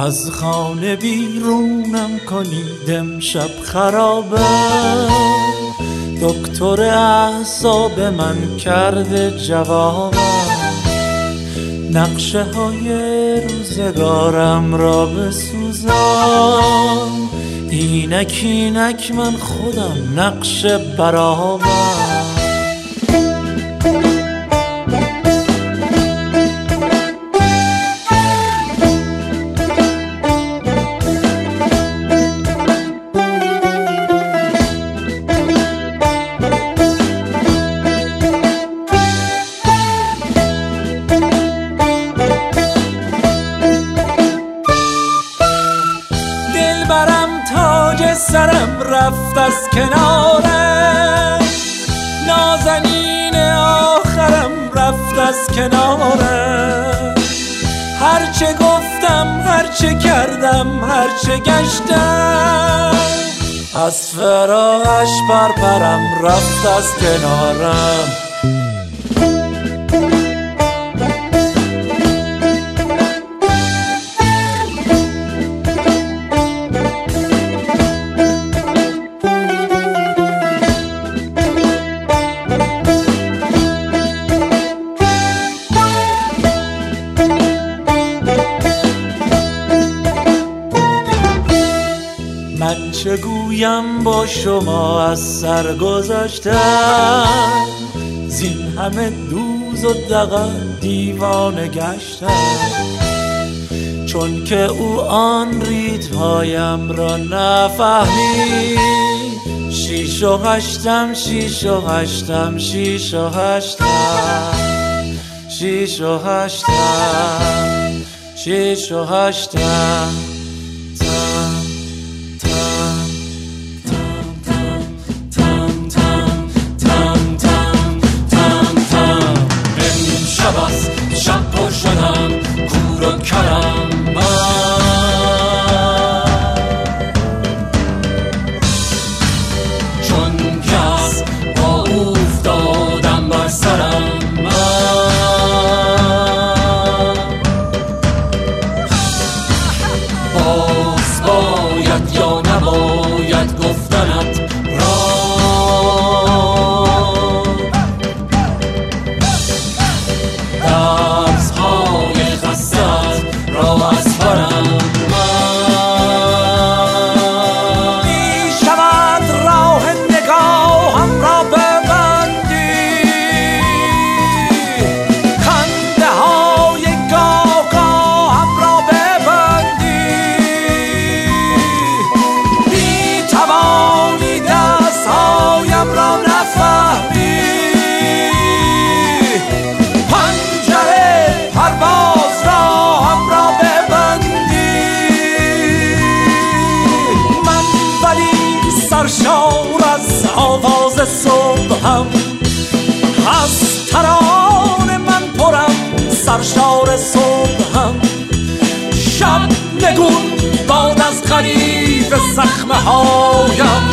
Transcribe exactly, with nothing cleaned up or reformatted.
از خانه بیرونم کنید امشب خرابه، دکتر اعصاب من کرده جوابم، نقشه های روزگارم را بسوزم، اینک اینک من خودم نقشه برابم. تاج سرم رفت از کنارم، نازنین آخرم رفت از کنارم، هرچه گفتم هرچه کردم هرچه گشتم، از فراقش پرپرم رفت از کنارم. من چه گویم با شما از سر گذاشتم، زین همه دوز و دغل دیوانه گشتم، چون که او آن ریتمایم را نفهمید، شیش و هشتم شیش و هشتم شیش و هشتم شیش و هشتم شیش و هشتم. شب پر شدم کور و کرم من، چون کس با افتادم بر سرم من، باز باید یا نباید گفتنت را، سرشار از آواز صبحم، از ترانه من پرم سرشار صبحم، شب نگون باد از غریو زخمه هایم،